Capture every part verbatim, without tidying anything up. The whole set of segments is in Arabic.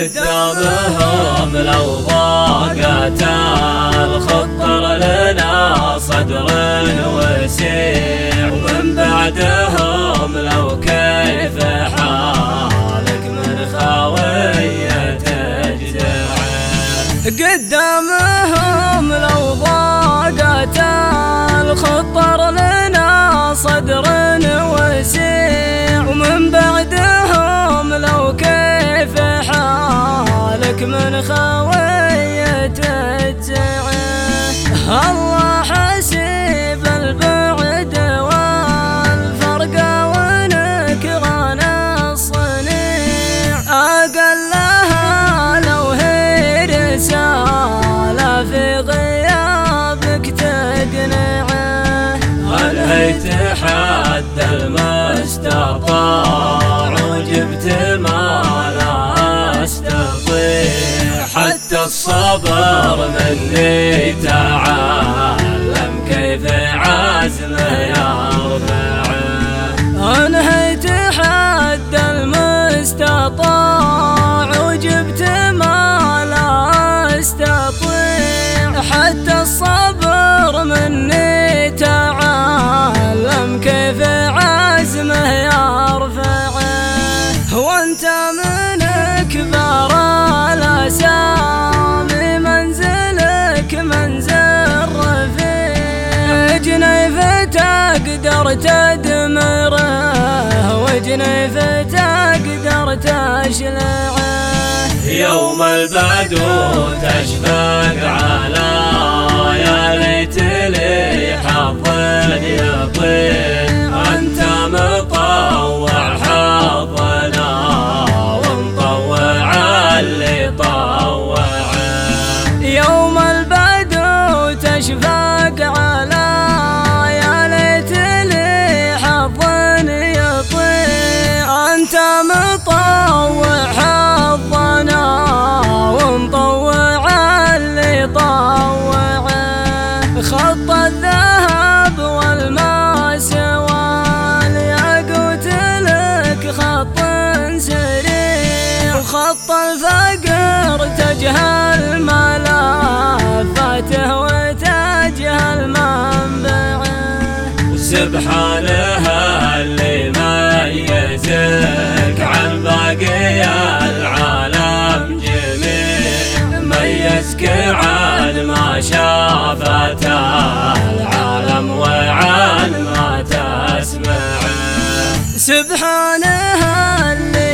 قدامهم لو ضاقت الخطر لنا صدر وسيع، ومن بعدهم لو كيف حالك من خاوية تجزع. قدامهم لو ضاقت الخطر لنا صدر وسيع، ومن بعدهم لو كيف حالك من خاوية تجزع. الله حسيب البعد والفرق ونكران الصنيع، أقلها لو هي رسالة في غيابك تقنعه. أنهيت حد المستطاع وجبت ما لا أستطيع، حتى الصبر مني تعلم كيف عزمه يرفعه. أنهيت حد المستطاع وجبت ما لا أستطيع، حتى الصبر مني تعلم كيف عزمه يرفعه. وانت من كبار الأسامي منزلك منزل رفيع، جنيف تقدر تدمره وجنيف تقدر تشلعه. يوم البدو تشفق على يا ليت لي حظ يطير، أنت مطوع حظنا ومطوع اللي طوعه. يوم البدو تشفق على يا ليت لي حظ يطير، أنت مطوع حظنا ومطوع اللي طوعه. خط الذهب والماس والياقوت لك خط سريع، وخط الفقر تجهل ملافاته وتجهل منبعه. وسبحانه اللي ميزك عن باقي العالم جميع، ميزك عن ما شافت العالم وعن ما تسمعه. سبحانه اللي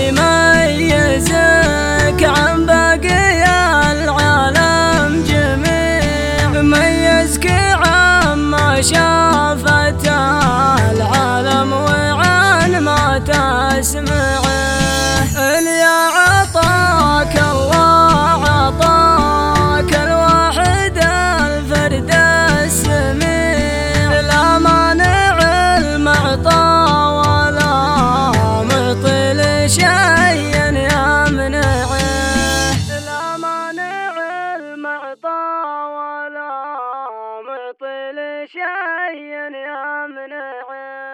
ميزك عن باقي العالم جميع، ميزك عن ما شافت العالم وعن ما تسمعه. اللي عطاك الله عطاك الواحد الفرد السميع، لا مانع المعطى ولا معطي لشيء يمنعه. لا مانع المعطى ولا معطي لشيء يمنعه.